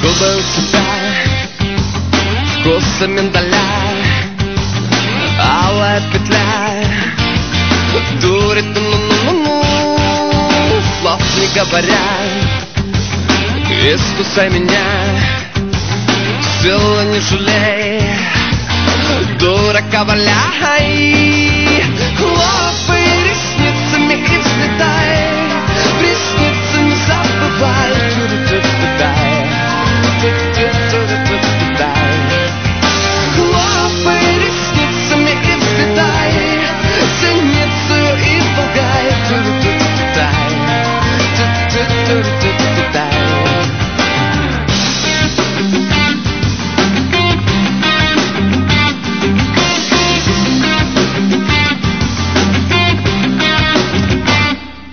Губы у тебя, вкуса миндаля, алая петля, дурит, ну-ну-ну-ну, слов не говоря, искусай меня, силы не жалей, дурака валяй, хлопай